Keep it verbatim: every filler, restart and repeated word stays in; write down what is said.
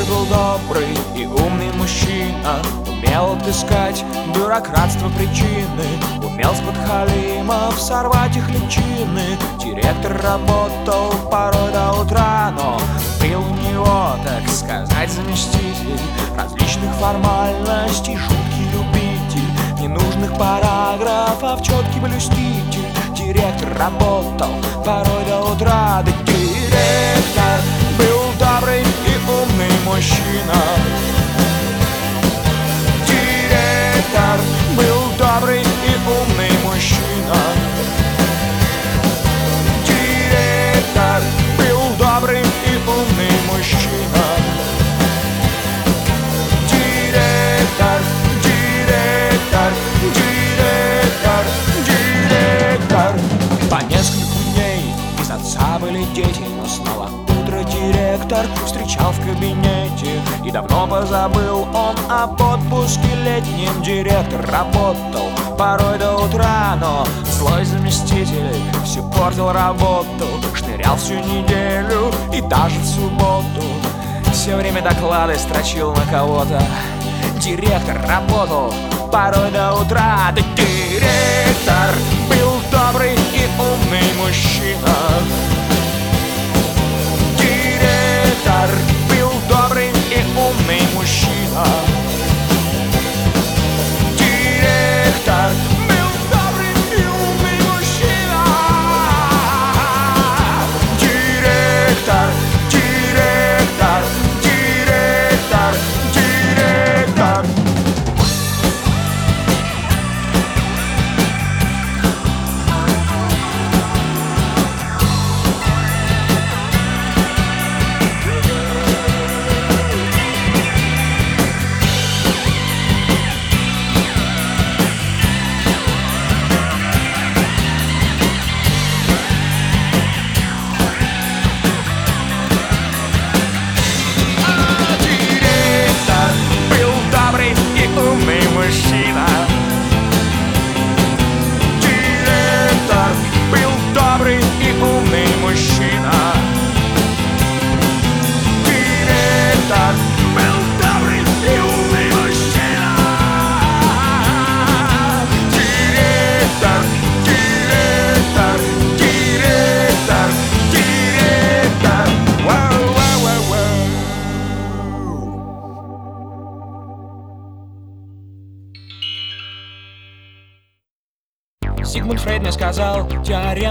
Директор был добрый и умный мужчина, умел отыскать бюрократство причины, умел с подхалимов сорвать их личины. Директор работал порой до утра, но был у него, так сказать, заместитель различных формальностей, жуткий любитель ненужных параграфов, четкий блюститель. Директор работал порой до утра, да директор был добрый и умный мужчина. Директор был добрый и умный мужчина. Директор был добрый и умный мужчина. Директор, директор, директор, директор. По несколько дней без отца были дети, но снова утро директор встречал в кабинете. И давно позабыл он об отпуске летнем. Директор работал порой до утра, но злой заместитель все портил работу. Шнырял всю неделю и даже в субботу, все время доклады строчил на кого-то. Директор работал порой до утра, да директор был добрый и умный мужчина. Директор был добрый и умный мужчина. Директор был добрый и умный мужчина. Директор, директор, директор, директор. Сигмунд Фрейд мне сказал теорему